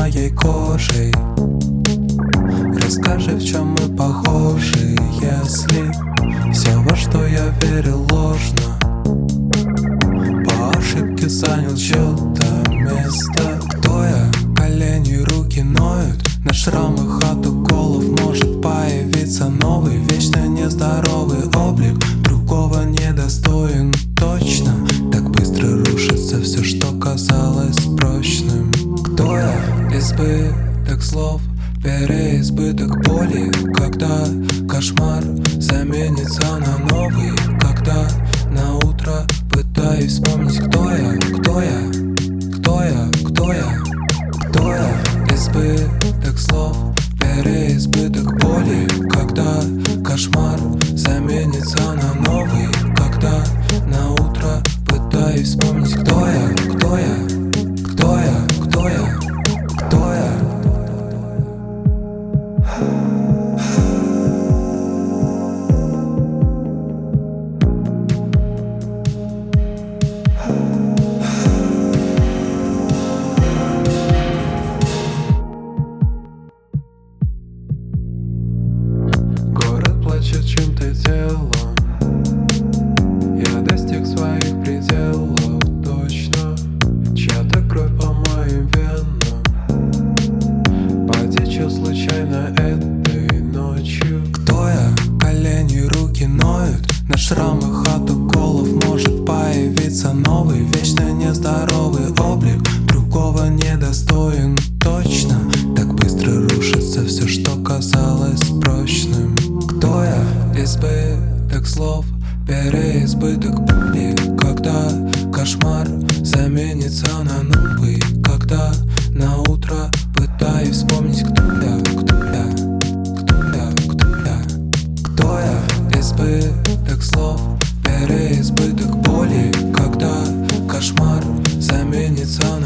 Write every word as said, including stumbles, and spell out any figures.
моей кожей. Расскажи, в чем мы похожи, если все, во что я верил, ложно. По ошибке занял чьё-то место. Кто я? Колени, руки ноют, на шрамах от уколов может появиться новый, вечно нездоровый облик. Другого недостоин точно. Так быстро рушится все, что казалось прочным. Кто я? Избыток слов, переизбыток боли. Когда кошмар заменится на новый. Когда на утро пытаюсь вспомнить, кто я, кто я, кто я, кто я, кто я. Избыток слов, переизбыток боли. Когда кошмар заменится на новый. Когда на утро пытаюсь вспомнить, кто я, кто я, кто я, кто я, кто я. Плачет чьим-то телом. Я достиг своих пределов точно. Чья-то кровь по моим венам потечет случайно этой ночью. Кто я? Колени, руки ноют, на шрамах от уколов может появиться новый, вечно нездоровый облик. Другого недостоин точно. Так быстро рушится все, что казалось прочным. Кто я? Избыток слов, переизбыток боли. Когда кошмар заменится на новый. Когда на утро пытаюсь вспомнить, кто я, кто я, кто я, кто я, кто я. Избыток слов, переизбыток боли. Когда кошмар заменится на